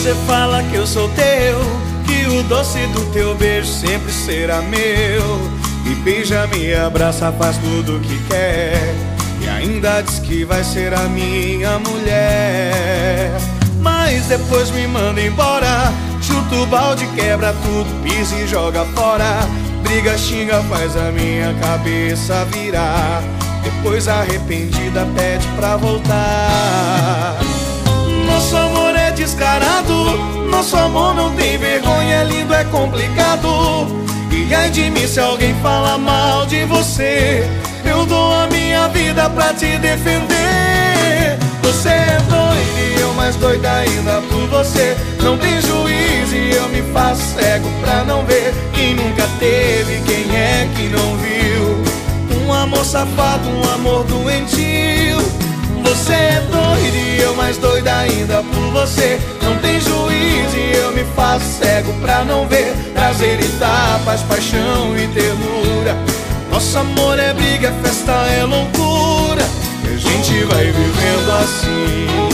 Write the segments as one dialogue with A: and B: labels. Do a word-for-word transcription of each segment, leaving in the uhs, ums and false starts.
A: Você fala que eu sou teu, que o doce do teu beijo sempre será meu. Me beija, me abraça, faz tudo o que quer, e ainda diz que vai ser a minha mulher. Mas depois me manda embora, chuta o balde, quebra tudo, pisa e joga fora. Briga, xinga, faz a minha cabeça virar. Depois arrependida pede pra voltar. Nosso amor é descarado, nosso amor não tem vergonha, é lindo, é complicado. E ai de mim se alguém fala mal de você, eu dou a minha vida pra te defender. Você é doido e eu mais doida ainda por você. Não tem juiz e eu me faço cego pra não ver. Quem nunca teve, quem é que não viu um amor safado, um amor doentio? Você é doido e eu mais doida ainda por você. Não tem juiz e eu me faço cego pra não ver prazer e tapas, paixão e ternura. Nosso amor é briga, é festa, é loucura, e a gente vai vivendo assim.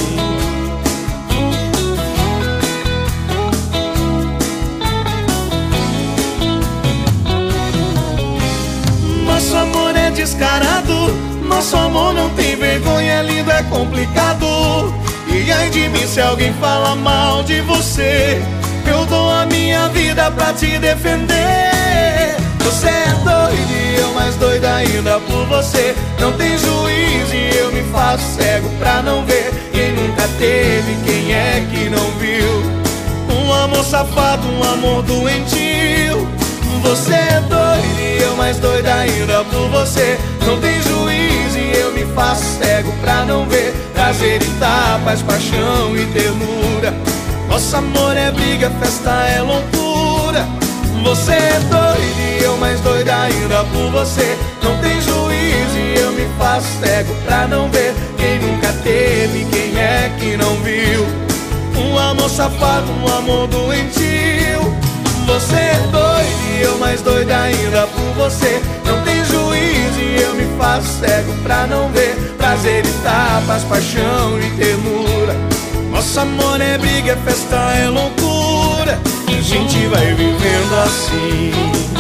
A: Nosso amor é descarado, nosso amor não tem vergonha, é lindo, é complicado. E ai de mim se alguém fala mal de você, eu dou a minha vida pra te defender. Você é doido e eu mais doida ainda por você. Não tem juiz e eu me faço cego pra não ver. Quem nunca teve, quem é que não viu um amor safado, um amor doentio? Você é doido e eu mais doida ainda por você. Não tem juiz e eu me faço cego pra não ver prazer e tapas, paixão e ternura. Nosso amor é briga, festa, é loucura. Você é doido e eu mais doida ainda por você. Não tem juiz e eu me faço cego pra não ver. Quem nunca teve, quem é que não viu um amor safado, um amor doentio? Você é doido e eu mais doida ainda por você. Não tem juiz e eu me faço cego pra não ver prazer e tapas, paixão e ternura. Nosso amor é briga, é festa, é loucura, e a gente vai vivendo assim.